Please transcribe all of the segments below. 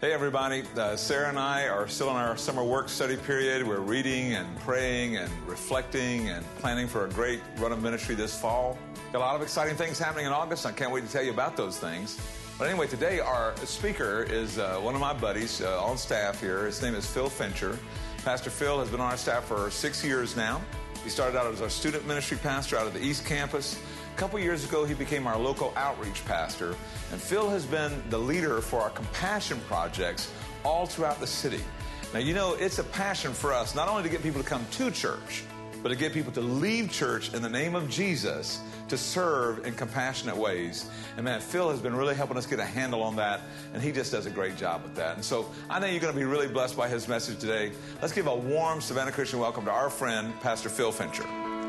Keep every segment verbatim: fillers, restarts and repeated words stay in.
Hey everybody, uh, Sarah and I are still in our summer work study period. We're reading and praying and reflecting and planning for a great run of ministry this fall. Got a lot of exciting things happening in August. I can't wait to tell you about those things. But anyway, today our speaker is uh, one of my buddies uh, on staff here. His name is Phil Fincher. Pastor Phil has been on our staff for six years now. He started out as our student ministry pastor out of the East Campus. A couple years ago, he became our local outreach pastor, and Phil has been the leader for our compassion projects all throughout the city. Now, you know, it's a passion for us not only to get people to come to church, but to get people to leave church in the name of Jesus to serve in compassionate ways. And man, Phil has been really helping us get a handle on that, and he just does a great job with that. And so I think you're going to be really blessed by his message today. Let's give a warm Savannah Christian welcome to our friend, Pastor Phil Fincher.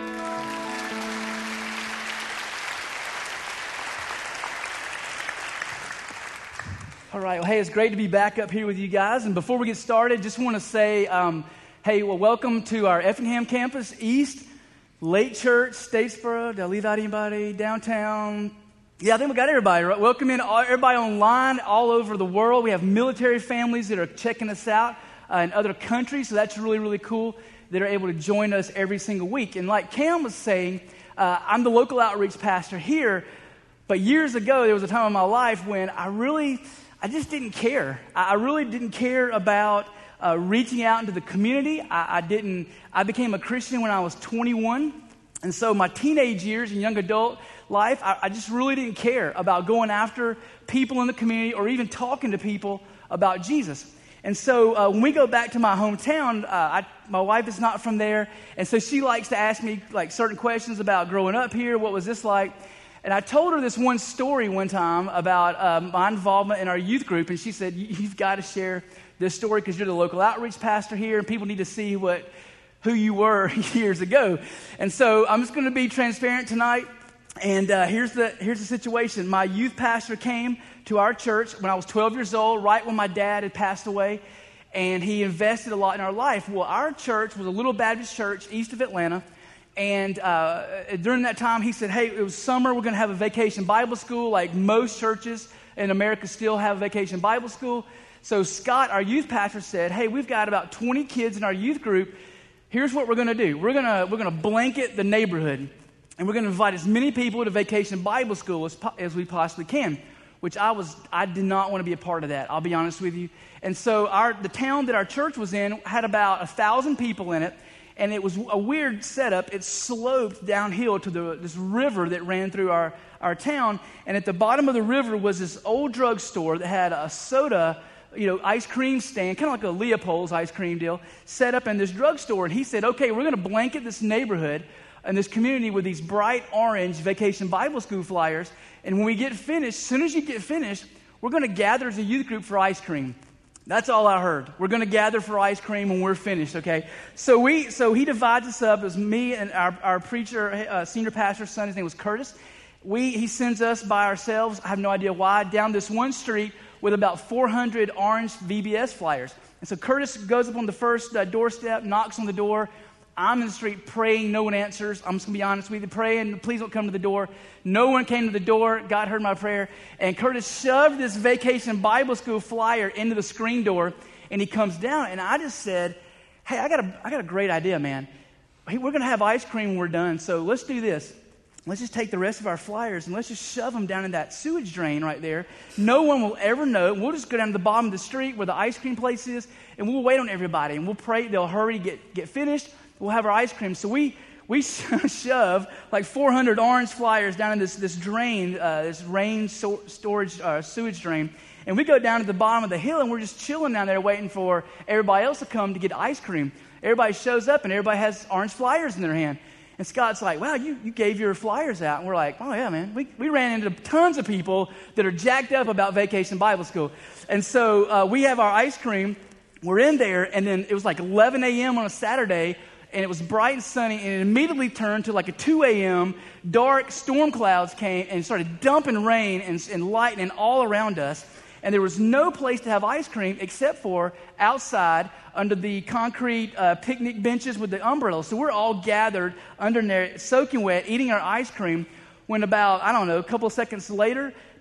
All right. Well, hey, it's great to be back up here with you guys. And before we get started, just want to say, um, hey, well, welcome to our Effingham campus, East, Lake Church, Statesboro. Did I leave out anybody? Downtown. Yeah, I think we got everybody, right? Welcome in all, everybody online all over the world. We have military families that are checking us out uh, in other countries, so that's really, really cool that are able to join us every single week. And like Cam was saying, uh, I'm the local outreach pastor here, but years ago, there was a time in my life when I really... I just didn't care. I really didn't care about uh, reaching out into the community. I, I didn't. I became a Christian when I was twenty-one, and so my teenage years and young adult life, I, I just really didn't care about going after people in the community or even talking to people about Jesus. And so uh, when we go back to my hometown, uh, I, my wife is not from there, and so she likes to ask me like certain questions about growing up here. What was this like? And I told her this one story one time about uh, my involvement in our youth group, and she said, you've got to share this story because you're the local outreach pastor here, and people need to see what who you were years ago. And so I'm just going to be transparent tonight, and uh, here's the here's the situation. My youth pastor came to our church when I was twelve years old, right when my dad had passed away, and he invested a lot in our life. Well, our church was a little Baptist church east of Atlanta. And uh, during that time, he said, hey, it was summer. We're going to have a vacation Bible school, like most churches in America still have a vacation Bible school. So Scott, our youth pastor, said, hey, we've got about twenty kids in our youth group. Here's what we're going to do. We're going to we're going to blanket the neighborhood, and we're going to invite as many people to vacation Bible school as, as we possibly can, which I was I did not want to be a part of that. I'll be honest with you. And so our the town that our church was in had about a thousand people in it. And it was a weird setup. It sloped downhill to the, this river that ran through our, our town. And at the bottom of the river was this old drugstore that had a soda, you know, ice cream stand, kind of like a Leopold's ice cream deal, set up in this drugstore. And he said, okay, we're going to blanket this neighborhood and this community with these bright orange vacation Bible school flyers. And when we get finished, as soon as you get finished, we're going to gather as a youth group for ice cream. That's all I heard. We're going to gather for ice cream when we're finished, okay? So we, so he divides us up. It was me and our, our preacher, uh, senior pastor's son. His name was Curtis. We, he sends us by ourselves, I have no idea why, down this one street with about four hundred orange V B S flyers. And so Curtis goes up on the first uh, doorstep, knocks on the door. I'm in the street praying. No one answers. I'm just going to be honest with you. Praying, please don't come to the door. No one came to the door. God heard my prayer. And Curtis shoved this vacation Bible school flyer into the screen door, and he comes down. And I just said, hey, I got a, I got a great idea, man. Hey, we're going to have ice cream when we're done, so let's do this. Let's just take the rest of our flyers, and let's just shove them down in that sewage drain right there. No one will ever know. We'll just go down to the bottom of the street where the ice cream place is, and we'll wait on everybody, and we'll pray they'll hurry, get, get finished. We'll have our ice cream. So we we shove like four hundred orange flyers down in this this drain, uh, this rain so, storage uh, sewage drain, and we go down to the bottom of the hill, and we're just chilling down there waiting for everybody else to come to get ice cream. Everybody shows up, and everybody has orange flyers in their hand. And Scott's like, wow, you, you gave your flyers out. And we're like, oh, yeah, man. We, we ran into tons of people that are jacked up about Vacation Bible School. And so uh, we have our ice cream. We're in there, and then it was like eleven a.m. on a Saturday, and it was bright and sunny, and it immediately turned to like a two a.m. Dark storm clouds came and started dumping rain and, and lightning all around us. And there was no place to have ice cream except for outside under the concrete uh, picnic benches with the umbrellas. So we're all gathered under there, soaking wet, eating our ice cream, when about, I don't know, a couple of seconds later,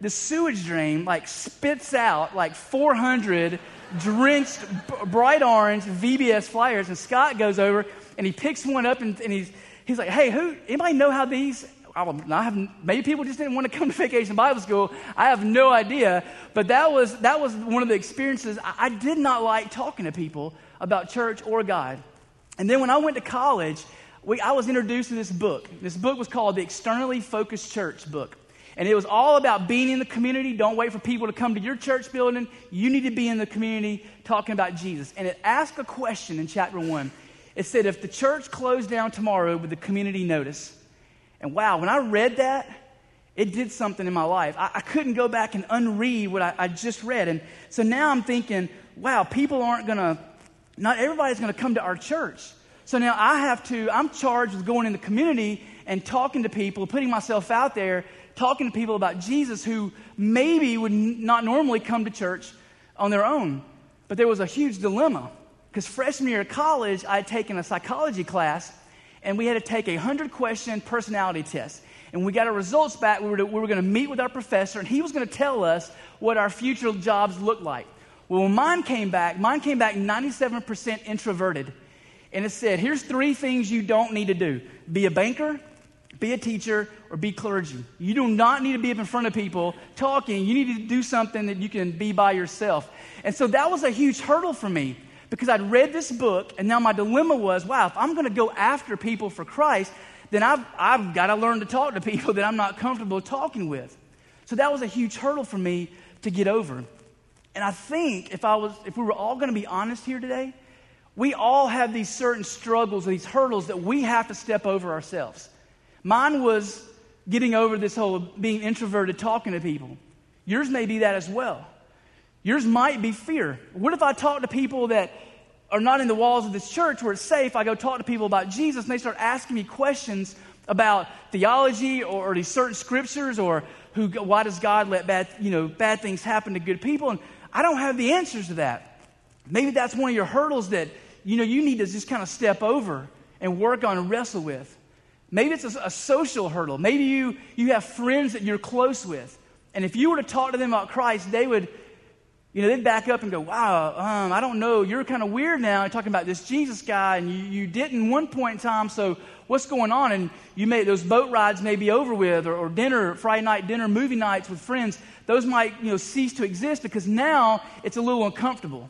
the sewage drain like spits out like four hundred drenched, b- bright orange V B S flyers, and Scott goes over and he picks one up and, and he's he's like, "Hey, who? Anybody know how these?" I, I have maybe people just didn't want to come to Vacation Bible School. I have no idea, but that was that was one of the experiences. I, I did not like talking to people about church or God. And then when I went to college, we, I was introduced to this book. This book was called the Externally Focused Church book. And it was all about being in the community. Don't wait for people to come to your church building. You need to be in the community talking about Jesus. And it asked a question in chapter one. It said, if the church closed down tomorrow, would the community notice? And wow, when I read that, it did something in my life. I, I couldn't go back and unread what I, I just read. And so now I'm thinking, wow, people aren't going to, not everybody's going to come to our church. So now I have to, I'm charged with going in the community and talking to people, putting myself out there, talking to people about Jesus who maybe would n- not normally come to church on their own. But there was a huge dilemma because freshman year of college, I had taken a psychology class and we had to take a hundred-question personality test. And we got our results back. We were, to, we were going to meet with our professor, and he was going to tell us what our future jobs looked like. Well, when mine came back, mine came back ninety-seven percent introverted. And it said, here's three things you don't need to do. Be a banker, be a teacher, or be clergy. You do not need to be up in front of people talking. You need to do something that you can be by yourself. And so that was a huge hurdle for me. Because I'd read this book, and now my dilemma was, wow, if I'm going to go after people for Christ, then I've, I've got to learn to talk to people that I'm not comfortable talking with. So that was a huge hurdle for me to get over. And I think if I was, if we were all going to be honest here today, we all have these certain struggles, these hurdles that we have to step over ourselves. Mine was getting over this whole being introverted, talking to people. Yours may be that as well. Yours might be fear. What if I talk to people that are not in the walls of this church where it's safe? I go talk to people about Jesus and they start asking me questions about theology or, or these certain scriptures or who, why does God let bad, you know, bad things happen to good people? And I don't have the answers to that. Maybe that's one of your hurdles that, you know, you need to just kind of step over and work on and wrestle with. Maybe it's a, a social hurdle. Maybe you, you have friends that you're close with. And if you were to talk to them about Christ, they would, you know, they'd back up and go, wow, um, I don't know, you're kind of weird now. You're talking about this Jesus guy, and you, you didn't one point in time, so what's going on? And you may, those boat rides may be over with, or, or dinner, Friday night dinner, movie nights with friends, those might, you know, cease to exist because now it's a little uncomfortable.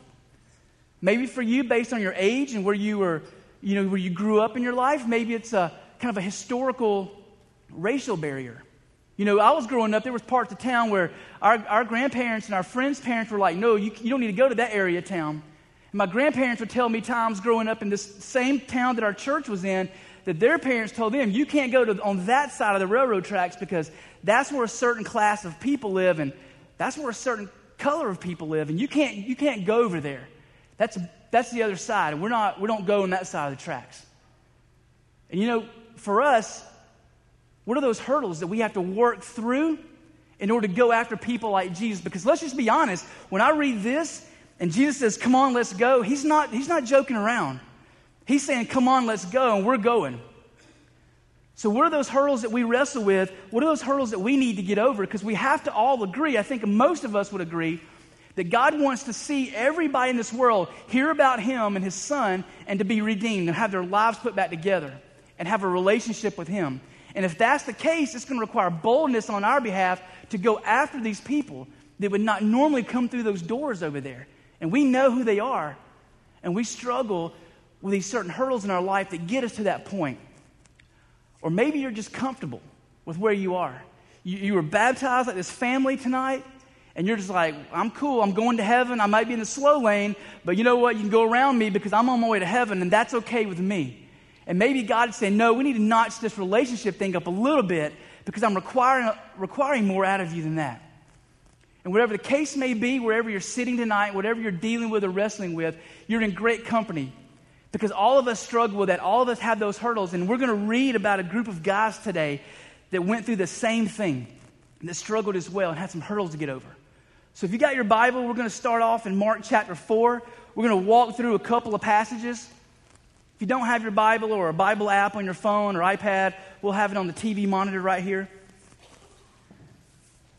Maybe for you, based on your age and where you were, you know, where you grew up in your life, maybe it's a kind of a historical racial barrier. You know, I was growing up, there was parts of town where our, our grandparents and our friends' parents were like, no, you, you don't need to go to that area of town. And my grandparents would tell me times growing up in this same town that our church was in, that their parents told them, you can't go to on that side of the railroad tracks because that's where a certain class of people live and that's where a certain color of people live, and you can't you can't go over there. That's that's the other side, and we're not we don't go on that side of the tracks. And you know, for us, what are those hurdles that we have to work through in order to go after people like Jesus? Because let's just be honest, when I read this and Jesus says, come on, let's go, he's not he's not joking around. He's saying, come on, let's go, and we're going. So what are those hurdles that we wrestle with? What are those hurdles that we need to get over? Because we have to all agree, I think most of us would agree, that God wants to see everybody in this world hear about him and his son and to be redeemed and have their lives put back together and have a relationship with him. And if that's the case, it's going to require boldness on our behalf to go after these people that would not normally come through those doors over there. And we know who they are, and we struggle with these certain hurdles in our life that get us to that point. Or maybe you're just comfortable with where you are. You, you were baptized like this family tonight, and you're just like, I'm cool, I'm going to heaven, I might be in the slow lane, but you know what, you can go around me because I'm on my way to heaven, and that's okay with me. And maybe God's saying, no, we need to notch this relationship thing up a little bit because I'm requiring, requiring more out of you than that. And whatever the case may be, wherever you're sitting tonight, whatever you're dealing with or wrestling with, you're in great company. Because all of us struggle with that. All of us have those hurdles. And we're going to read about a group of guys today that went through the same thing, and that struggled as well and had some hurdles to get over. So if you got your Bible, we're going to start off in Mark chapter four. We're going to walk through a couple of passages. If you don't have your Bible or a Bible app on your phone or iPad, we'll have it on the T V monitor right here.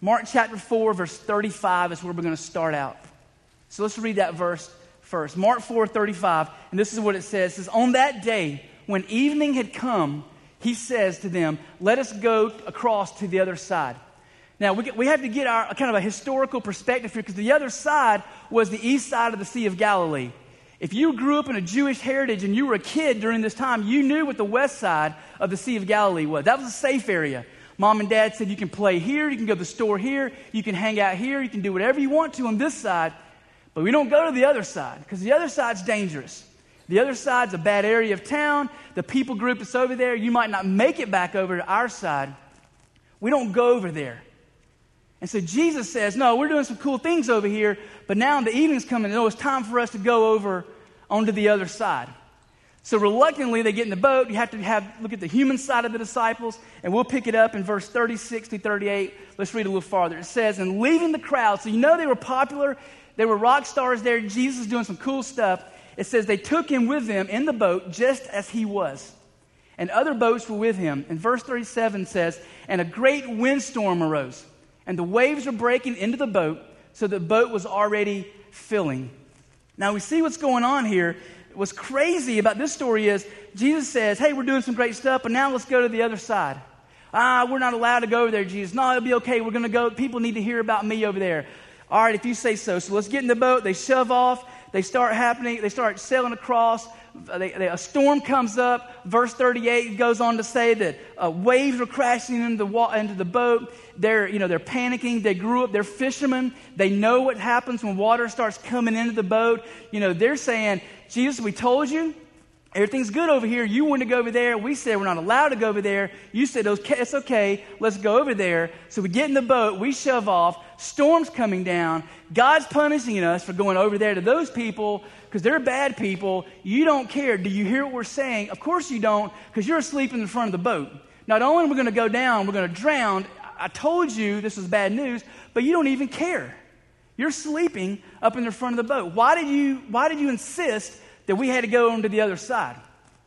Mark chapter four, verse thirty-five is where we're going to start out. So let's read that verse first. Mark four, thirty-five, and this is what it says. It says, on that day, when evening had come, he says to them, let us go across to the other side. Now, we, get, we have to get our kind of a historical perspective here, because the other side was the east side of the Sea of Galilee. If you grew up in a Jewish heritage and you were a kid during this time, you knew what the west side of the Sea of Galilee was. That was a safe area. Mom and Dad said you can play here, you can go to the store here, you can hang out here, you can do whatever you want to on this side, but we don't go to the other side, because the other side's dangerous. The other side's a bad area of town. The people group that's over there, you might not make it back over to our side. We don't go over there. And so Jesus says, no, we're doing some cool things over here, but now the evening's coming, and oh, it's time for us to go over onto the other side. So reluctantly, they get in the boat. You have to have look at the human side of the disciples, and we'll pick it up in verse thirty-six to thirty-eight. Let's read a little farther. It says, and leaving the crowd, so you know they were popular, they were rock stars there, Jesus is doing some cool stuff. It says they took him with them in the boat just as he was, and other boats were with him. And verse thirty-seven says, and a great windstorm arose, and the waves were breaking into the boat, so the boat was already filling. Now we see what's going on here. What's crazy about this story is Jesus says, hey, we're doing some great stuff, but now let's go to the other side. Ah, we're not allowed to go over there, Jesus. No, it'll be okay. We're going to go. People need to hear about me over there. All right, if you say so. So let's get in the boat. They shove off. They start happening. They start sailing across. They, they, a storm comes up. Verse thirty-eight goes on to say that uh, waves are crashing into the, wa- into the boat. They're, you know, they're panicking. They grew up. They're fishermen. They know what happens when water starts coming into the boat. You know, they're saying, Jesus, we told you. Everything's good over here. You wanted to go over there. We said we're not allowed to go over there. You said, okay, it's okay. Let's go over there. So we get in the boat. We shove off. Storm's coming down. God's punishing us for going over there to those people because they're bad people. You don't care. Do you hear what we're saying? Of course you don't, because you're asleep in the front of the boat. Not only are we going to go down, we're going to drown. I told you this was bad news, but you don't even care. You're sleeping up in the front of the boat. Why did you, why did you insist that we had to go onto the other side?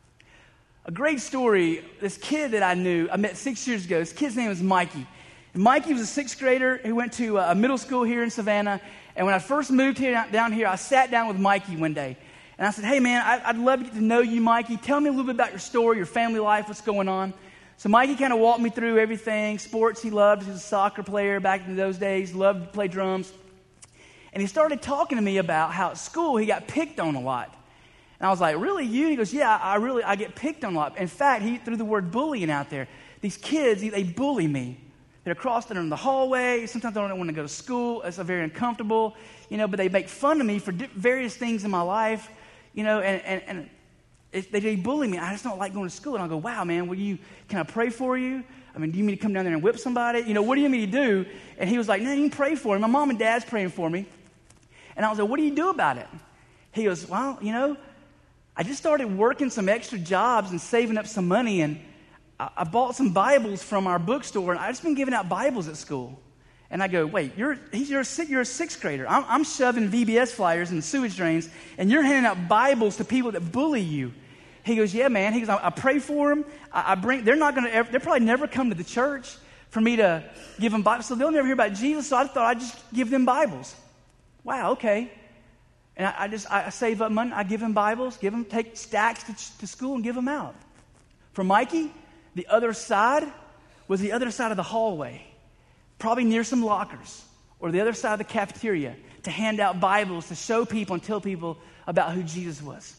A great story, this kid that I knew, I met six years ago, this kid's name is Mikey. And Mikey was a sixth grader who went to a middle school here in Savannah. And when I first moved here down here, I sat down with Mikey one day. And I said, hey man, I'd love to get to know you, Mikey. Tell me a little bit about your story, your family life, what's going on. So Mikey kind of walked me through everything. Sports he loved. He was a soccer player back in those days, loved to play drums. And he started talking to me about how at school he got picked on a lot. And I was like, really, you? He goes, yeah, I really, I get picked on a lot. In fact, he threw the word bullying out there. These kids, they bully me. They're crossing in the hallway. Sometimes I don't want to go to school. It's very uncomfortable, you know, but they make fun of me for various things in my life, you know, and, and, and it, they, they bully me. I just don't like going to school. And I'll go, wow, man, will you, can I pray for you? I mean, do you mean to come down there and whip somebody? You know, what do you mean to do? And he was like, no, you can pray for me. My mom and dad's praying for me. And I was like, what do you do about it? He goes, well, you know, I just started working some extra jobs and saving up some money, and I, I bought some Bibles from our bookstore, and I've just been giving out Bibles at school. And I go, wait, you're he's, you're, a, you're a sixth grader. I'm, I'm shoving V B S flyers in sewage drains, and you're handing out Bibles to people that bully you. He goes, yeah, man. He goes, I, I pray for them. I, I bring. They're not going to. They're probably never come to the church for me to give them Bibles, so they'll never hear about Jesus. So I thought I'd just give them Bibles. Wow, okay. And I, I just, I save up money. I give him Bibles, give him, take stacks to, to school and give them out. For Mikey, the other side was the other side of the hallway, probably near some lockers, or the other side of the cafeteria, to hand out Bibles, to show people and tell people about who Jesus was.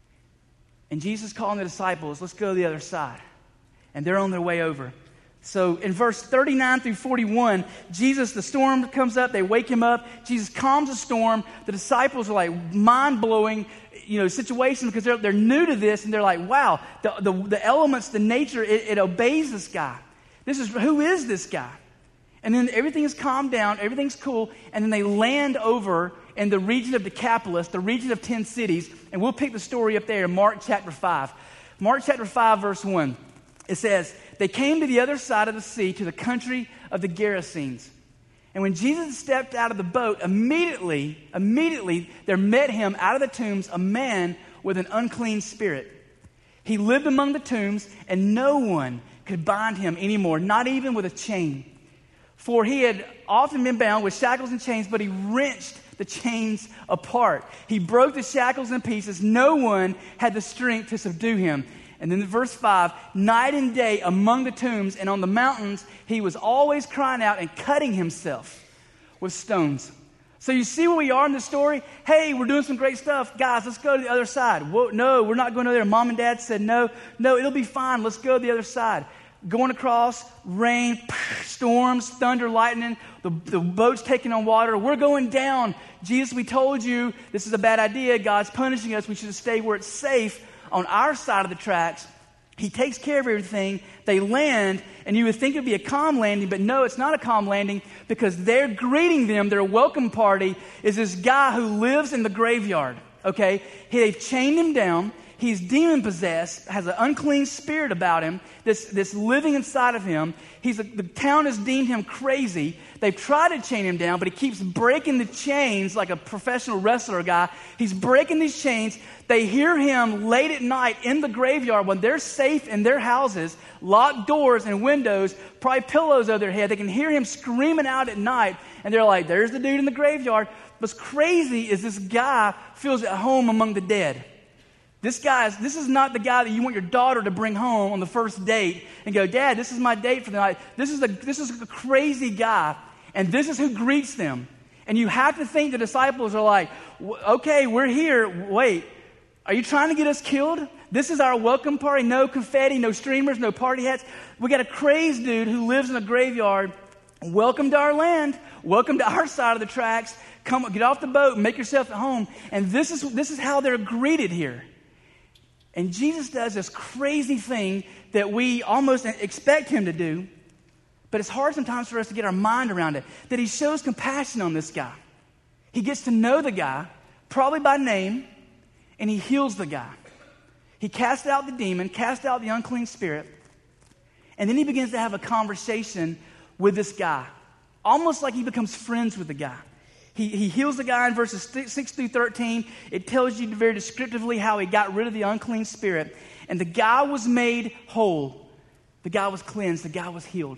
And Jesus calling the disciples, let's go to the other side. And they're on their way over. So in verse thirty-nine through forty-one, Jesus, the storm comes up, they wake him up. Jesus calms the storm. The disciples are like mind-blowing, you know, situation because they're, they're new to this, and they're like, wow, the, the, the elements, the nature, it, it obeys this guy. This is, who is this guy? And then everything is calmed down, everything's cool, and then they land over in the region of Decapolis, the region of ten cities, and we'll pick the story up there in Mark chapter five. Mark chapter five, verse one. It says, they came to the other side of the sea, to the country of the Gerasenes. And when Jesus stepped out of the boat, immediately, immediately there met him out of the tombs a man with an unclean spirit. He lived among the tombs, and no one could bind him anymore, not even with a chain. For he had often been bound with shackles and chains, but he wrenched the chains apart. He broke the shackles in pieces. No one had the strength to subdue him. And then in verse five, night and day among the tombs and on the mountains, he was always crying out and cutting himself with stones. So you see where we are in this story? Hey, we're doing some great stuff. Guys, let's go to the other side. Whoa, no, we're not going over there. Mom and Dad said, no, no, it'll be fine. Let's go to the other side. Going across, rain, storms, thunder, lightning, the, the boat's taking on water. We're going down. Jesus, we told you this is a bad idea. God's punishing us. We should stay where it's safe on our side of the tracks. He takes care of everything. They land, and you would think it would be a calm landing, but no, it's not a calm landing because they're greeting them. Their welcome party is this guy who lives in the graveyard, okay? They've chained him down. He's demon-possessed, has an unclean spirit about him that's, that's living inside of him. He's a, the town has deemed him crazy. They've tried to chain him down, but he keeps breaking the chains like a professional wrestler guy. He's breaking these chains. They hear him late at night in the graveyard when they're safe in their houses, locked doors and windows, probably pillows over their head. They can hear him screaming out at night, and they're like, there's the dude in the graveyard. What's crazy is this guy feels at home among the dead. This guy is, this is not the guy that you want your daughter to bring home on the first date and go, Dad, this is my date for the night. This is a, this is a crazy guy, and this is who greets them. And you have to think the disciples are like, okay, we're here. Wait, are you trying to get us killed? This is our welcome party. No confetti, no streamers, no party hats. We got a crazed dude who lives in a graveyard. Welcome to our land. Welcome to our side of the tracks. Come, get off the boat and make yourself at home. And this is this is how they're greeted here. And Jesus does this crazy thing that we almost expect him to do, but it's hard sometimes for us to get our mind around it, that he shows compassion on this guy. He gets to know the guy, probably by name, and he heals the guy. He casts out the demon, casts out the unclean spirit, and then he begins to have a conversation with this guy, almost like he becomes friends with the guy. He, he heals the guy in verses six through thirteen. It tells you very descriptively how he got rid of the unclean spirit. And the guy was made whole. The guy was cleansed. The guy was healed.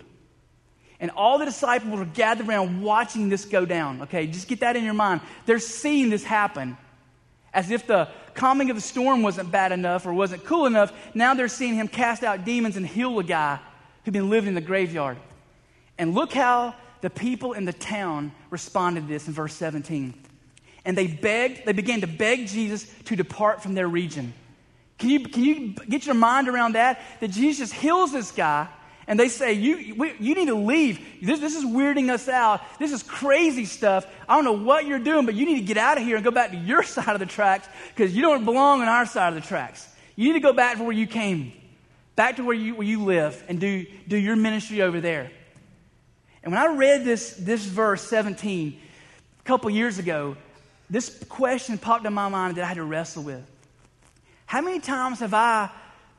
And all the disciples were gathered around watching this go down. Okay, just get that in your mind. They're seeing this happen. As if the calming of the storm wasn't bad enough or wasn't cool enough, now they're seeing him cast out demons and heal a guy who'd been living in the graveyard. And look how the people in the town responded to this in verse seventeen. And they begged, they began to beg Jesus to depart from their region. Can you, can you get your mind around that? That Jesus heals this guy, and they say, you, we, you need to leave. This, this is weirding us out. This is crazy stuff. I don't know what you're doing, but you need to get out of here and go back to your side of the tracks because you don't belong on our side of the tracks. You need to go back to where you came, back to where you, where you live and do, do your ministry over there. And when I read this, this verse seventeen a couple years ago, this question popped in my mind that I had to wrestle with. How many times have I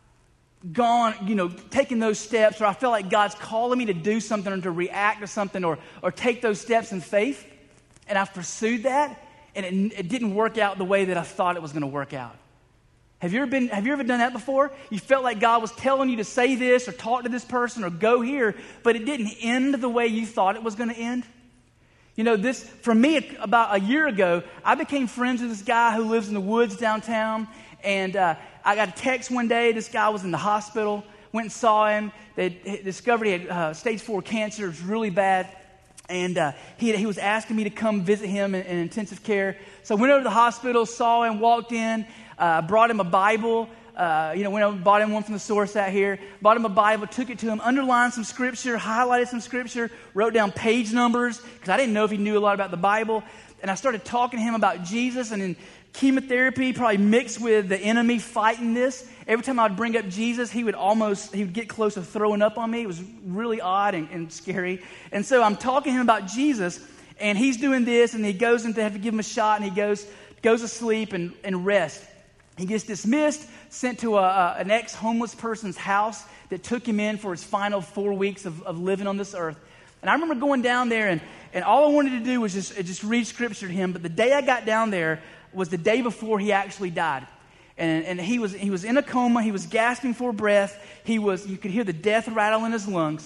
gone, you know, taken those steps, or I feel like God's calling me to do something or to react to something or, or take those steps in faith, and I've pursued that, and it, it didn't work out the way that I thought it was going to work out? Have you ever been, have you ever done that before? You felt like God was telling you to say this or talk to this person or go here, but it didn't end the way you thought it was going to end? You know, this, for me, about a year ago, I became friends with this guy who lives in the woods downtown, and uh, I got a text one day. This guy was in the hospital, went and saw him. They discovered he had uh, stage four cancer. It was really bad. And uh, he, he was asking me to come visit him in, in intensive care. So I went over to the hospital, saw him, walked in, uh, brought him a Bible. Uh, you know, went over, bought him one from the source out here, bought him a Bible, took it to him, underlined some scripture, highlighted some scripture, wrote down page numbers, because I didn't know if he knew a lot about the Bible. And I started talking to him about Jesus, and in chemotherapy, probably mixed with the enemy fighting this. Every time I would bring up Jesus, he would almost, he would get close to throwing up on me. It was really odd and, and scary. And so I'm talking to him about Jesus, and he's doing this, and he goes into, have to give him a shot, and he goes, goes to sleep and, and rest. He gets dismissed, sent to a, a, an ex-homeless person's house that took him in for his final four weeks of, of living on this earth. And I remember going down there, and, and all I wanted to do was just, just read scripture to him. But the day I got down there was the day before he actually died. And, and he was he was in a coma. He was gasping for breath. He was, you could hear the death rattle in his lungs.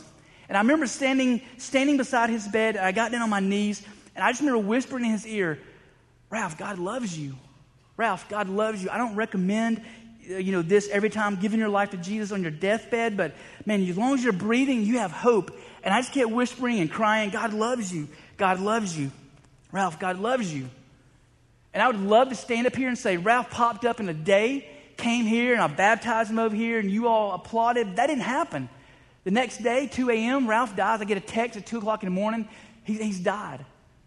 And I remember standing standing beside his bed, and I got down on my knees, and I just remember whispering in his ear, Ralph, God loves you. Ralph, God loves you. I don't recommend you know, this every time, giving your life to Jesus on your deathbed, but man, as long as you're breathing, you have hope. And I just kept whispering and crying, God loves you. God loves you. Ralph, God loves you. And I would love to stand up here and say, Ralph popped up in a day, came here, and I baptized him over here, and you all applauded. That didn't happen. The next day, two a.m., Ralph dies. I get a text at two o'clock in the morning. He, he's died.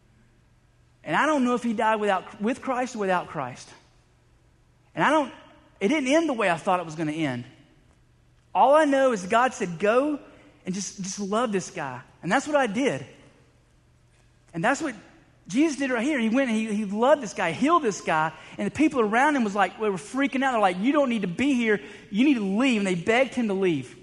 And I don't know if he died without with Christ or without Christ. And I don't, it didn't end the way I thought it was going to end. All I know is God said, go and just, just love this guy. And that's what I did. And that's what Jesus did right here. He went and he, he loved this guy, healed this guy, and the people around him was like, they were freaking out. They're like, you don't need to be here. You need to leave. And they begged him to leave.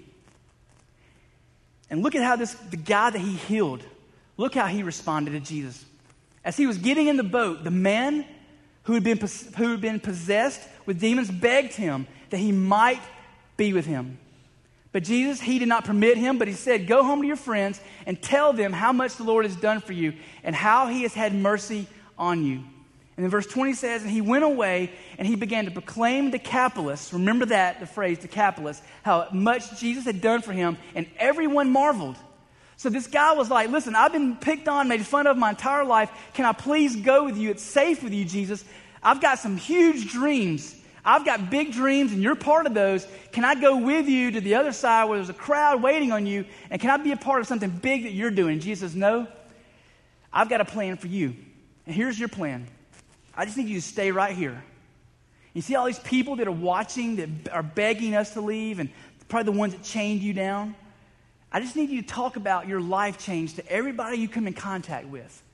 And look at how this, the guy that he healed, look how he responded to Jesus. As he was getting in the boat, the man who had been, who had been possessed with demons begged him that he might be with him. But Jesus, he did not permit him, but he said, go home to your friends and tell them how much the Lord has done for you and how he has had mercy on you. And then verse twenty says, and he went away and he began to proclaim Decapolis. Remember that, the phrase Decapolis, how much Jesus had done for him, and everyone marveled. So this guy was like, listen, I've been picked on, made fun of my entire life. Can I please go with you? It's safe with you, Jesus. I've got some huge dreams. I've got big dreams, and you're part of those. Can I go with you to the other side where there's a crowd waiting on you, and can I be a part of something big that you're doing? And Jesus says, no, I've got a plan for you. And here's your plan. I just need you to stay right here. You see all these people that are watching, that are begging us to leave, and probably the ones that chained you down? I just need you to talk about your life change to everybody you come in contact with.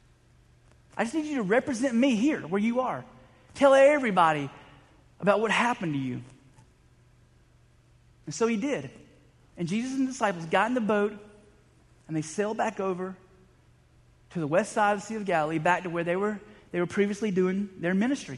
I just need you to represent me here where you are. Tell everybody about what happened to you. And so he did. And Jesus and the disciples got in the boat and they sailed back over to the west side of the Sea of Galilee, back to where they were, they were previously doing their ministry.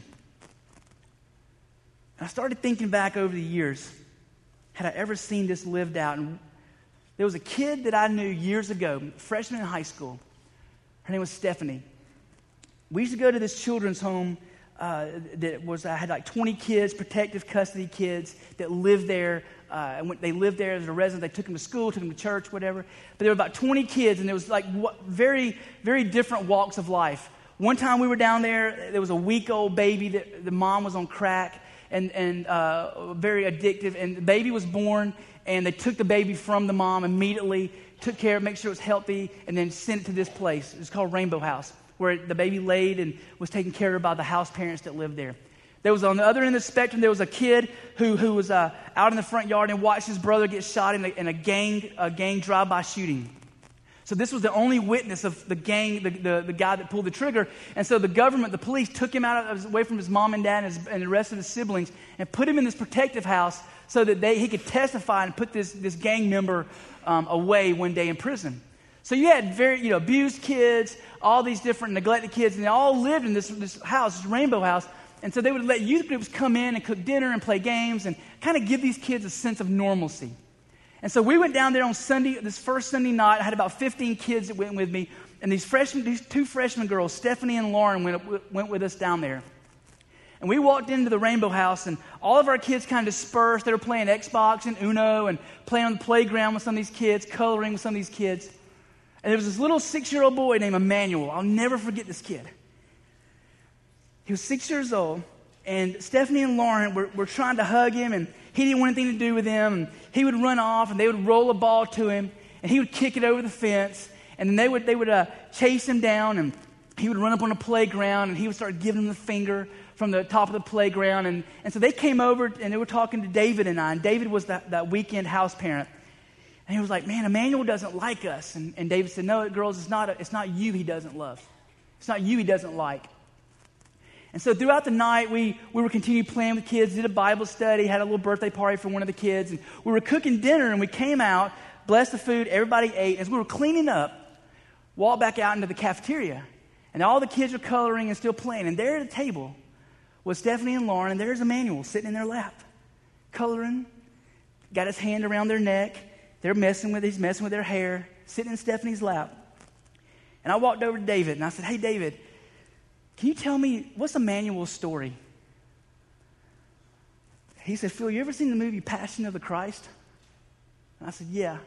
And I started thinking back over the years, had I ever seen this lived out? And there was a kid that I knew years ago, freshman in high school. Her name was Stephanie. We used to go to this children's home uh, that was, I had like twenty kids, protective custody kids that lived there. Uh, and when they lived there as a resident, they took them to school, took them to church, whatever. But there were about twenty kids, and there was like what, very, very different walks of life. One time we were down there, there was a week-old baby that the mom was on crack and, and uh, very addictive, and the baby was born, and they took the baby from the mom immediately, took care of it, make sure it was healthy, and then sent it to this place. It's called Rainbow House, where the baby laid and was taken care of by the house parents that lived there. There was on the other end of the spectrum, there was a kid who who was uh, out in the front yard and watched his brother get shot in a, in a gang a gang drive-by shooting. So this was the only witness of the gang, the, the, the guy that pulled the trigger. And so the government, the police, took him out of, away from his mom and dad and, his, and the rest of his siblings and put him in this protective house so that they, he could testify and put this, this gang member um, away one day in prison. So you had very, you know, abused kids, all these different neglected kids, and they all lived in this, this house, this Rainbow House. And so they would let youth groups come in and cook dinner and play games and kind of give these kids a sense of normalcy. And so we went down there on Sunday, this first Sunday night. I had about fifteen kids that went with me. And these freshmen, these two freshman girls, Stephanie and Lauren, went, went with us down there. And we walked into the Rainbow House, and all of our kids kind of dispersed. They were playing Xbox and Uno and playing on the playground with some of these kids, coloring with some of these kids. And there was this little six-year-old boy named Emmanuel. I'll never forget this kid. He was six years old, and Stephanie and Lauren were, were trying to hug him, and he didn't want anything to do with them. And he would run off, and they would roll a ball to him, and he would kick it over the fence, and then they would they would uh, chase him down, and he would run up on a playground, and he would start giving them the finger from the top of the playground. And, and so they came over, and they were talking to David and I, and David was that, that weekend house parent. And he was like, man, Emmanuel doesn't like us. And, and David said, no, girls, it's not, a, it's not you he doesn't love. It's not you he doesn't like. And so throughout the night, we, we were continuing playing with kids, did a Bible study, had a little birthday party for one of the kids. And we were cooking dinner, and we came out, blessed the food, everybody ate. As we were cleaning up, walked back out into the cafeteria. And all the kids were coloring and still playing. And there at the table was Stephanie and Lauren, and there's Emmanuel sitting in their lap, coloring, got his hand around their neck. They're messing with, he's messing with their hair, sitting in Stephanie's lap. And I walked over to David and I said, hey, David, can you tell me, what's Emmanuel's story? He said, Phil, you ever seen the movie Passion of the Christ? And I said, yeah.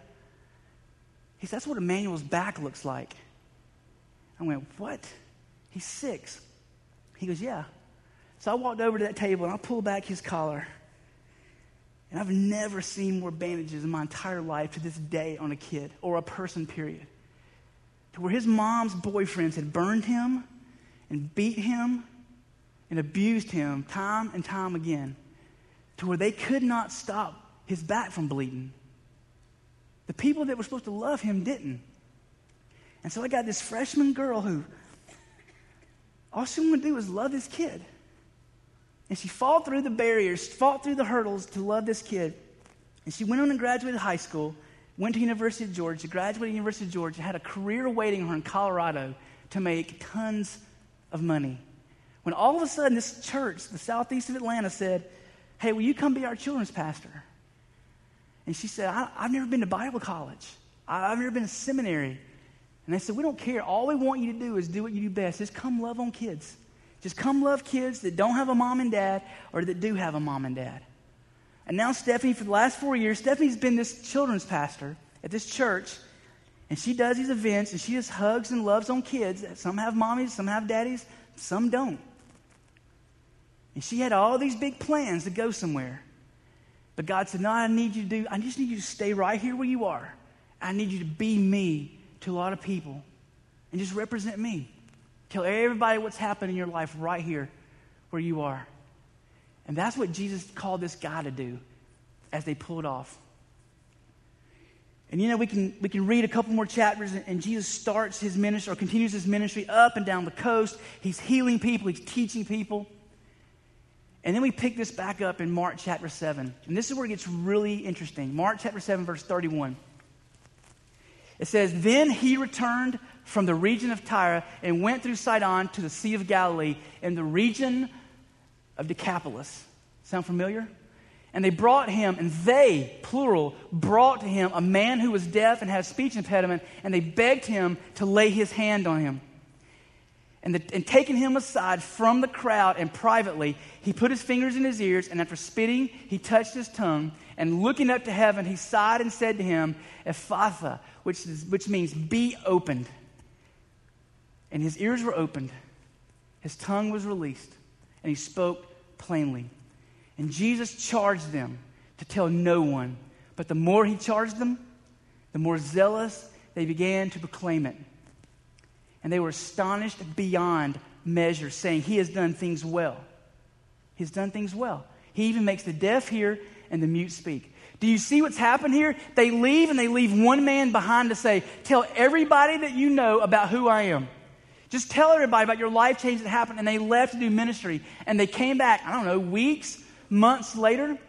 He said, that's what Emmanuel's back looks like. I went, what? He's six. He goes, yeah. So I walked over to that table and I pulled back his collar. And I've never seen more bandages in my entire life to this day on a kid or a person, period. To where his mom's boyfriends had burned him and beat him and abused him time and time again. To where they could not stop his back from bleeding. The people that were supposed to love him didn't. And so I got this freshman girl who, all she wanted to do was love this kid. And she fought through the barriers, fought through the hurdles to love this kid. And she went on and graduated high school, went to University of Georgia, graduated University of Georgia, had a career awaiting her in Colorado to make tons of money. When all of a sudden this church, the southeast of Atlanta, said, hey, will you come be our children's pastor? And she said, I, I've never been to Bible college. I, I've never been to seminary. And they said, we don't care. All we want you to do is do what you do best. Just come love on kids. Just come love kids that don't have a mom and dad or that do have a mom and dad. And now Stephanie, for the last four years, Stephanie's been this children's pastor at this church. And she does these events and she just hugs and loves on kids. Some have mommies, some have daddies, some don't. And she had all these big plans to go somewhere. But God said, no, I need you to do, I just need you to stay right here where you are. I need you to be me to a lot of people and just represent me. Tell everybody what's happened in your life right here where you are. And that's what Jesus called this guy to do as they pulled off. And you know, we can we can read a couple more chapters and, and Jesus starts his ministry or continues his ministry up and down the coast. He's healing people. He's teaching people. And then we pick this back up in Mark chapter seven. And this is where it gets really interesting. Mark chapter seven, verse thirty-one. It says, then he returned from the region of Tyre and went through Sidon to the Sea of Galilee in the region of Decapolis. Sound familiar? And they brought him, and they, plural, brought to him a man who was deaf and had a speech impediment, and they begged him to lay his hand on him. And, the, and taking him aside from the crowd and privately, he put his fingers in his ears, and after spitting, he touched his tongue. And looking up to heaven, he sighed and said to him, Ephphatha, which, is, which means be opened. And his ears were opened, his tongue was released, and he spoke plainly. And Jesus charged them to tell no one. But the more he charged them, the more zealous they began to proclaim it. And they were astonished beyond measure, saying, he has done things well. He has done things well. He even makes the deaf hear and the mute speak. Do you see what's happened here? They leave and they leave one man behind to say, tell everybody that you know about who I am. Just tell everybody about your life change that happened. And they left to do ministry. And they came back, I don't know, weeks, months later.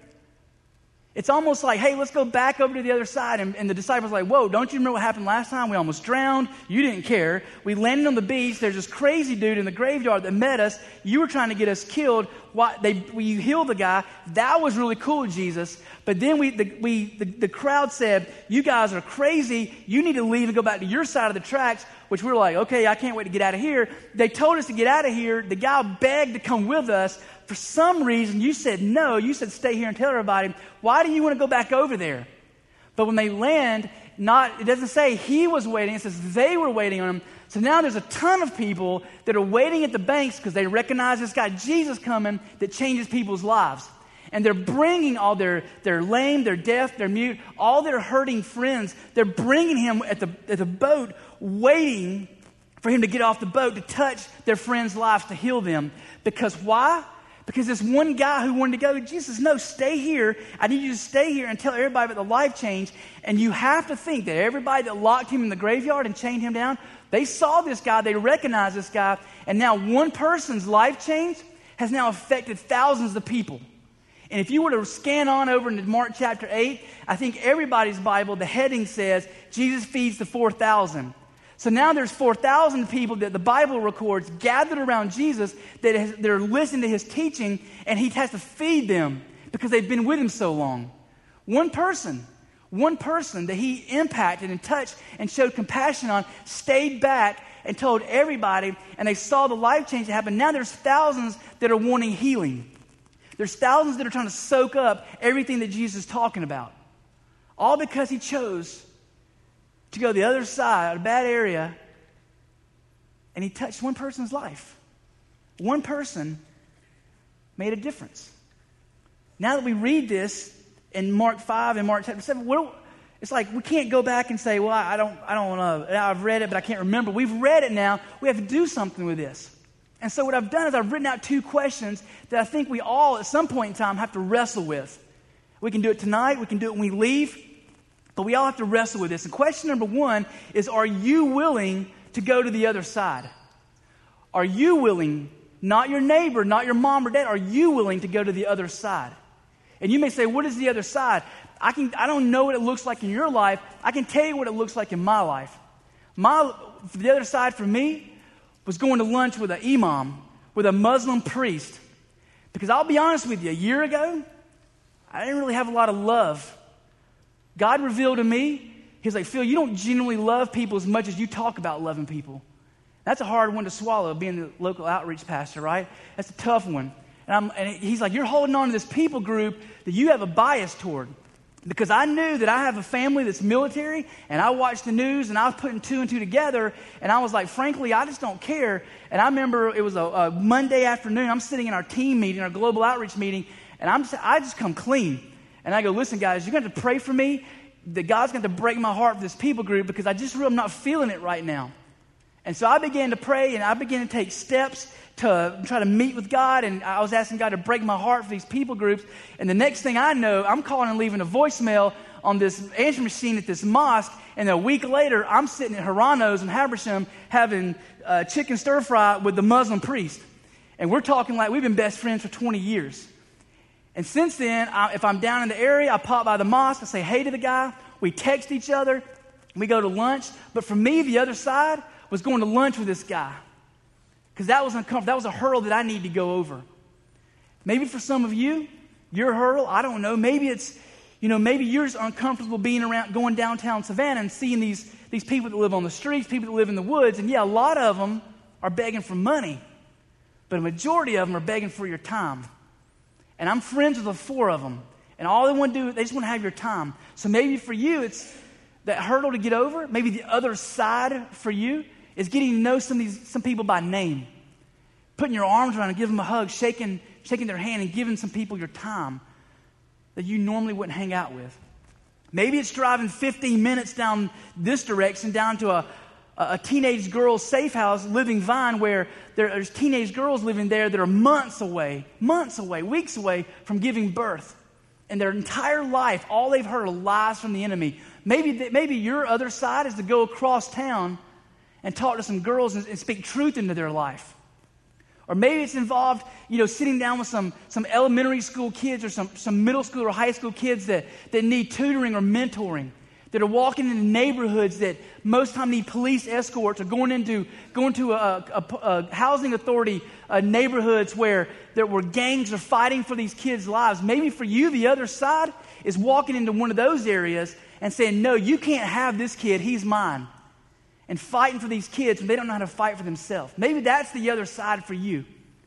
It's almost like, hey, let's go back over to the other side. And, and the disciples are like, whoa, don't you remember what happened last time? We almost drowned. You didn't care. We landed on the beach. There's this crazy dude in the graveyard that met us. You were trying to get us killed. Why, they, we healed the guy. That was really cool, Jesus. But then we, the, we, the, the crowd said, you guys are crazy. You need to leave and go back to your side of the tracks, which we were like, okay, I can't wait to get out of here. They told us to get out of here. The guy begged to come with us. For some reason, you said no. You said stay here and tell everybody. Why do you want to go back over there? But when they land, not it doesn't say he was waiting. It says they were waiting on him. So now there's a ton of people that are waiting at the banks because they recognize this guy Jesus coming that changes people's lives. And they're bringing all their, their lame, their deaf, their mute, all their hurting friends. They're bringing him at the, at the boat, waiting for him to get off the boat to touch their friends' lives, to heal them. Because why? Because this one guy who wanted to go, Jesus, no, stay here. I need you to stay here and tell everybody about the life change. And you have to think that everybody that locked him in the graveyard and chained him down, they saw this guy, they recognized this guy, and now one person's life change has now affected thousands of people. And if you were to scan on over into Mark chapter eight, I think everybody's Bible, the heading says, Jesus feeds the four thousand. So now there's four thousand people that the Bible records gathered around Jesus that has, they're listening to his teaching, and he has to feed them because they've been with him so long. One person, One person that he impacted and touched and showed compassion on stayed back and told everybody, and they saw the life change that happened. Now there's thousands that are wanting healing. There's thousands that are trying to soak up everything that Jesus is talking about. All because he chose to go the other side, a bad area, and he touched one person's life. One person made a difference. Now that we read this in Mark five and Mark chapter seven, what, it's like we can't go back and say, well, I don't, I don't know. I've read it, but I can't remember. We've read it now. We have to do something with this. And so what I've done is I've written out two questions that I think we all at some point in time have to wrestle with. We can do it tonight. We can do it when we leave. But we all have to wrestle with this. And question number one is, are you willing to go to the other side? Are you willing, not your neighbor, not your mom or dad, are you willing to go to the other side? And you may say, what is the other side? I can I don't know what it looks like in your life. I can tell you what it looks like in my life. My the other side for me was going to lunch with an imam, with a Muslim priest. Because I'll be honest with you, a year ago, I didn't really have a lot of love. God revealed to me, he's like, Phil, you don't genuinely love people as much as you talk about loving people. That's a hard one to swallow, being the local outreach pastor, right? That's a tough one. And, I'm, and he's like, you're holding on to this people group that you have a bias toward. Because I knew that I have a family that's military, and I watched the news, and I was putting two and two together, and I was like, frankly, I just don't care. And I remember it was a, a Monday afternoon. I'm sitting in our team meeting, our global outreach meeting, and I'm I just come clean. And I go, listen, guys, you're going to have to pray for me that God's going to break my heart for this people group because I just really am not feeling it right now. And so I began to pray, and I began to take steps to try to meet with God, and I was asking God to break my heart for these people groups. And the next thing I know, I'm calling and leaving a voicemail on this answering machine at this mosque, and a week later, I'm sitting at Haranos in Habersham having uh, chicken stir fry with the Muslim priest. And we're talking like we've been best friends for twenty years. And since then, I, if I'm down in the area, I pop by the mosque, I say hey to the guy, we text each other, we go to lunch. But for me, the other side was going to lunch with this guy. Because that was uncomfortable. That was a hurdle that I need to go over. Maybe for some of you, your hurdle, I don't know. Maybe it's, you know, maybe you're just uncomfortable being around, going downtown Savannah and seeing these, these people that live on the streets, people that live in the woods. And yeah, a lot of them are begging for money. But a majority of them are begging for your time. And I'm friends with the four of them. And all they want to do, they just want to have your time. So maybe for you, it's that hurdle to get over. Maybe the other side for you is getting to know some of these some people by name. Putting your arms around and giving them a hug, shaking, shaking their hand and giving some people your time that you normally wouldn't hang out with. Maybe it's driving fifteen minutes down this direction, down to a, a teenage girl's safe house, Living Vine, where there's teenage girls living there that are months away, months away, weeks away from giving birth. And their entire life, all they've heard are lies from the enemy. Maybe, maybe your other side is to go across town and talk to some girls and, and speak truth into their life. Or maybe it's involved, you know, sitting down with some, some elementary school kids or some, some middle school or high school kids that, that need tutoring or mentoring, that are walking into neighborhoods that most time need police escorts, or going into going to a, a, a housing authority uh, neighborhoods where there were gangs are fighting for these kids' lives. Maybe for you, the other side is walking into one of those areas and saying, no, you can't have this kid, he's mine. And fighting for these kids when they don't know how to fight for themselves. Maybe that's the other side for you.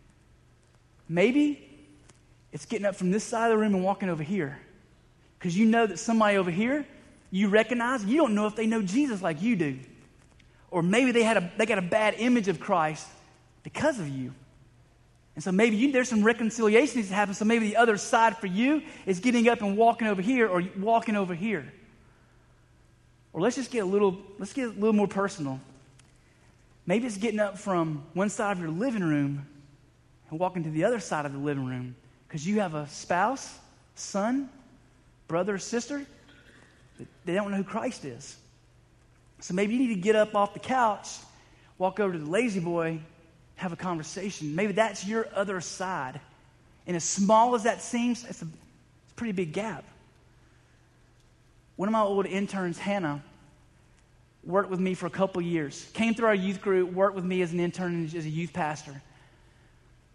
Maybe it's getting up from this side of the room and walking over here. Because you know that somebody over here you recognize, you don't know if they know Jesus like you do. Or maybe they had a they got a bad image of Christ because of you. And so maybe you, there's some reconciliation needs to happen. So maybe the other side for you is getting up and walking over here or walking over here. Or let's just get a little, let's get a little more personal. Maybe it's getting up from one side of your living room and walking to the other side of the living room because you have a spouse, son, brother, or sister that they don't know who Christ is. So maybe you need to get up off the couch, walk over to the lazy boy, have a conversation. Maybe that's your other side. And as small as that seems, it's a, it's a pretty big gap. One of my old interns, Hannah, worked with me for a couple years. Came through our youth group, worked with me as an intern and as a youth pastor.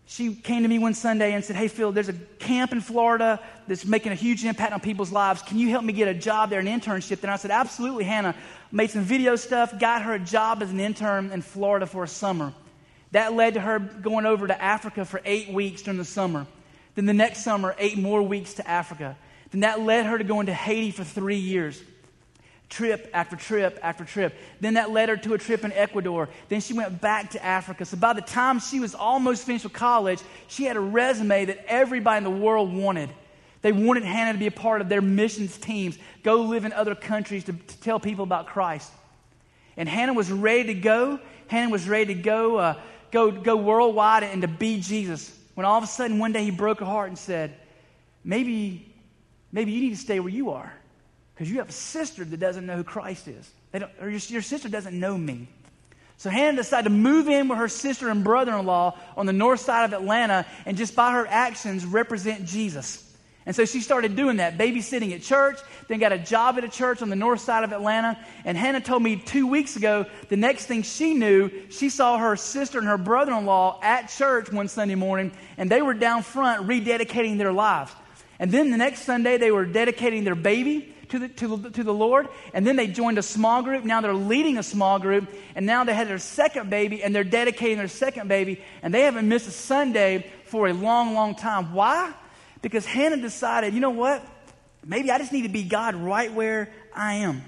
She came to me one Sunday and said, hey, Phil, there's a camp in Florida that's making a huge impact on people's lives. Can you help me get a job there, an internship? And I said, absolutely, Hannah. Made some video stuff, got her a job as an intern in Florida for a summer. That led to her going over to Africa for eight weeks during the summer. Then the next summer, eight more weeks to Africa. Then that led her to going to Haiti for three years. Trip after trip after trip. Then that led her to a trip in Ecuador. Then she went back to Africa. So by the time she was almost finished with college, she had a resume that everybody in the world wanted. They wanted Hannah to be a part of their missions teams, go live in other countries to, to tell people about Christ. And Hannah was ready to go. Hannah was ready to go, uh, go, go worldwide and to be Jesus. When all of a sudden one day he broke her heart and said, maybe, maybe you need to stay where you are. Because you have a sister that doesn't know who Christ is. They don't, or your, your sister doesn't know me. So Hannah decided to move in with her sister and brother-in-law on the north side of Atlanta and just by her actions represent Jesus. And so she started doing that, babysitting at church, then got a job at a church on the north side of Atlanta. And Hannah told me two weeks ago, the next thing she knew, she saw her sister and her brother-in-law at church one Sunday morning, and they were down front rededicating their lives. And then the next Sunday, they were dedicating their baby to the, to, the, to the Lord, and then they joined a small group. Now they're leading a small group, and now they had their second baby, and they're dedicating their second baby, and they haven't missed a Sunday for a long, long time. Why? Because Hannah decided, you know what? Maybe I just need to be God right where I am.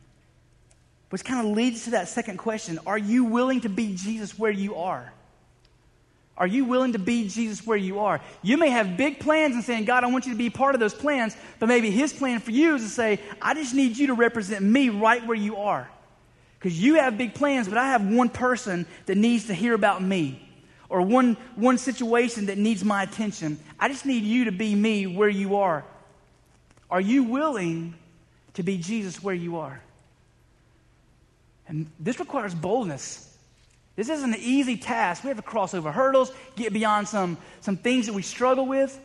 Which kind of leads to that second question. Are you willing to be Jesus where you are? Are you willing to be Jesus where you are? You may have big plans and saying, God, I want you to be part of those plans, but maybe his plan for you is to say, I just need you to represent me right where you are. Because you have big plans, but I have one person that needs to hear about me, or one, one situation that needs my attention. I just need you to be me where you are. Are you willing to be Jesus where you are? And this requires boldness. This isn't an easy task. We have to cross over hurdles, get beyond some, some things that we struggle with.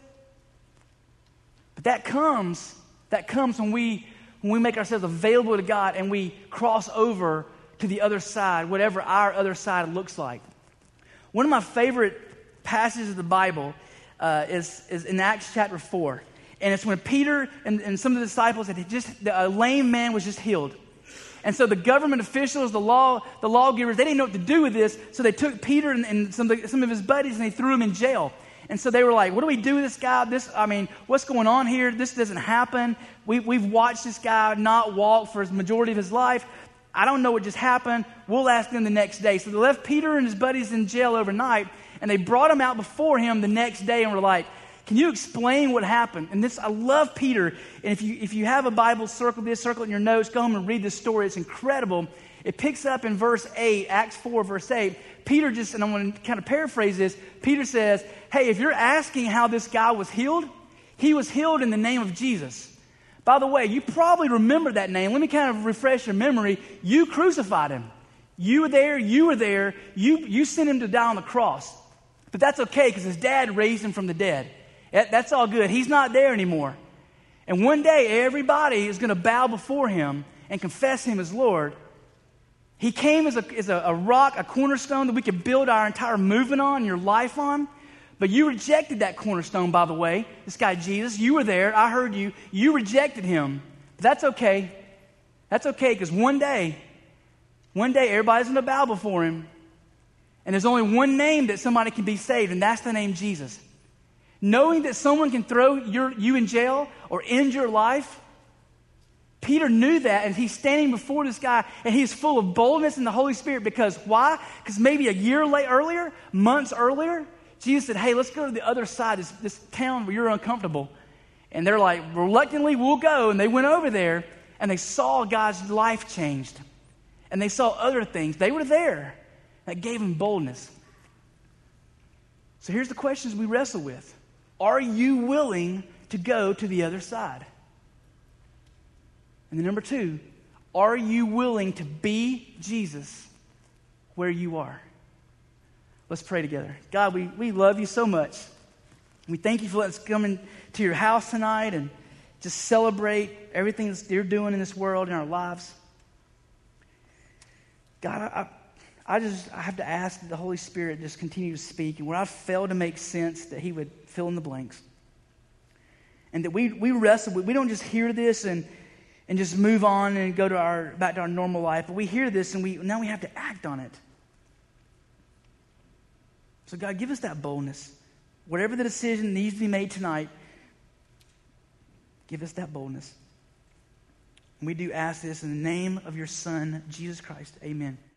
But that comes, that comes when we, when we make ourselves available to God and we cross over to the other side, whatever our other side looks like. One of my favorite passages of the Bible uh, is, is in Acts chapter four. And it's when Peter and, and some of the disciples, had just, a lame man was just healed. And so the government officials, the law, the lawgivers, they didn't know what to do with this. So they took Peter and, and some, of the, some of his buddies and they threw him in jail. And so they were like, what do we do with this guy? This, I mean, what's going on here? This doesn't happen. We, we've watched this guy not walk for the majority of his life. I don't know what just happened. We'll ask them the next day. So they left Peter and his buddies in jail overnight, and they brought him out before him the next day and were like, can you explain what happened? And this, I love Peter. And if you if you have a Bible, circle this, circle it in your notes, go home and read this story. It's incredible. It picks up in verse eight, Acts four, verse eight. Peter just, and I'm going to kind of paraphrase this. Peter says, hey, if you're asking how this guy was healed, he was healed in the name of Jesus. By the way, you probably remember that name. Let me kind of refresh your memory. You crucified him. You were there. You were there. You, you sent him to die on the cross. But that's okay because his dad raised him from the dead. That's all good. He's not there anymore. And one day, everybody is going to bow before him and confess him as Lord. He came as, a, as a, a rock, a cornerstone that we could build our entire movement on, your life on. But you rejected that cornerstone, by the way. This guy, Jesus, you were there. I heard you. You rejected him. But that's okay. That's okay because one day, one day, everybody's going to bow before him. And there's only one name that somebody can be saved, and that's the name Jesus. Knowing that someone can throw your, you in jail or end your life, Peter knew that, and he's standing before this guy, and he's full of boldness in the Holy Spirit because why? Because maybe a year late earlier, months earlier, Jesus said, hey, let's go to the other side, this, this town where you're uncomfortable. And they're like, reluctantly, we'll go. And they went over there, and they saw God's life changed. And they saw other things. They were there. That gave them boldness. So here's the questions we wrestle with. Are you willing to go to the other side? And then number two, are you willing to be Jesus where you are? Let's pray together. God, we, we love you so much. We thank you for letting us come into your house tonight and just celebrate everything that you're doing in this world, in our lives. God, I, I just I have to ask that the Holy Spirit just continue to speak, and where I fail to make sense, that He would fill in the blanks. And that we we wrestle with, we don't just hear this and and just move on and go to our back to our normal life, but we hear this and we now we have to act on it. So God, give us that boldness. Whatever the decision needs to be made tonight, give us that boldness. And we do ask this in the name of your Son, Jesus Christ. Amen.